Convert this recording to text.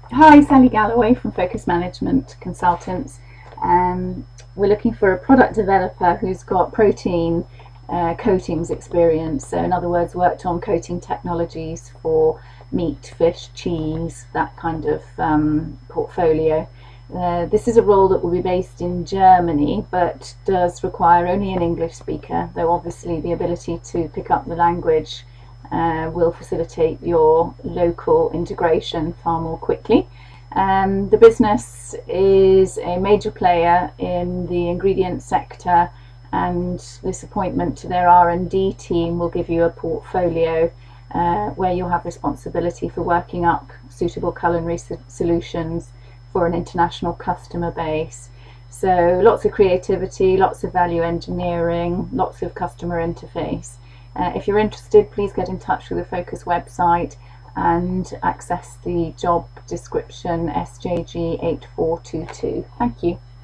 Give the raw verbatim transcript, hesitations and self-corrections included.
Hi, Sally Galloway from Focus Management Consultants. Um, we're looking for a product developer who's got protein uh, coatings experience. So, in other words, worked on coating technologies for meat, fish, cheese, that kind of um, portfolio. Uh, this is a role that will be based in Germany, but does require only an English speaker, though obviously the ability to pick up the language uh, will facilitate your local integration far more quickly. Um, the business is a major player in the ingredient sector, and this appointment to their R and D team will give you a portfolio uh, where you'll have responsibility for working up suitable culinary solutions for an international customer base. So lots of creativity, lots of value engineering, lots of customer interface. Uh, if you're interested, please get in touch with the Focus website and access the job description S J G eight four two two. Thank you.